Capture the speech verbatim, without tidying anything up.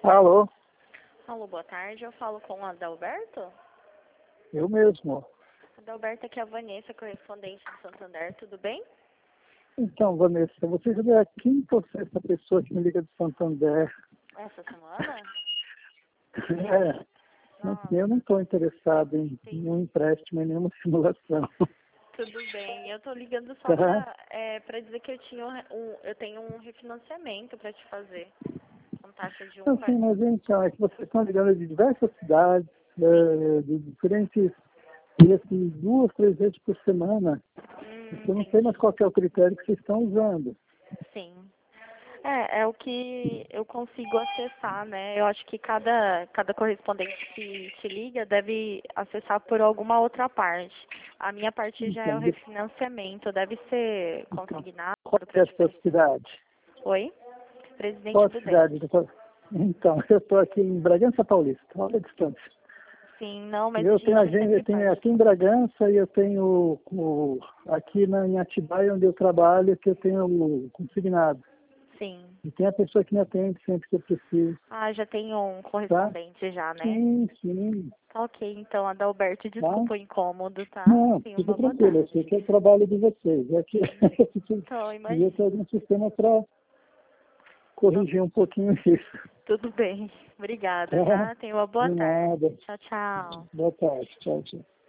Alô, Alô, boa tarde. Eu falo com o Adalberto? eu mesmo. Adalberto, aqui é a Vanessa, correspondente do Santander, tudo bem? Então, Vanessa, você já é a quinta ou sexta pessoa que me liga do Santander. Essa semana? É, não- Nossa, eu não estou interessado em sim. nenhum empréstimo, em nenhuma simulação. Tudo bem. Eu tô ligando só Tá? pra, é, pra dizer que eu, tinha um, um- eu tenho um refinanciamento pra te fazer. Com taxa de um, Assim, vai. mas então, é que vocês estão ligando de diversas cidades, Sim. é, de diferentes, e assim, duas, três vezes por semana. Hum, Eu não sei mais entendi. qual que é o critério que vocês estão usando. Sim. É, é o que eu consigo acessar, né? Eu acho que cada, cada correspondente que te liga deve acessar por alguma outra parte. A minha parte já é o Então, de, refinanciamento, deve ser então consignado qual que para é a te sua prestar. cidade? Oi? Presidente Qual a Prudente. cidade? Então, eu estou aqui em Bragança Paulista, olha a distância. Sim, não, E mas o eu tenho dinheiro agenda, eu sempre tenho parte. aqui em Bragança e eu tenho o, aqui na, em Atibaia, onde eu trabalho, que eu tenho o consignado. Sim. E tem a pessoa que me atende sempre que eu preciso, Ah, já tem um tá? correspondente já, né? Sim, sim, Tá ok, então, Adalberto, tá? desculpa o incômodo, tá? Não, Tenha fica uma boa tranquilo, eu sei que é o tarde. trabalho de vocês. É que Sim. eu preciso Então, devia ter imagina. algum sistema para Não, corrigir um pouquinho isso, tudo bem. Obrigada, tá? tá? Tenha uma boa De tarde. nada. Tchau, tchau. Boa tarde, tchau, tchau.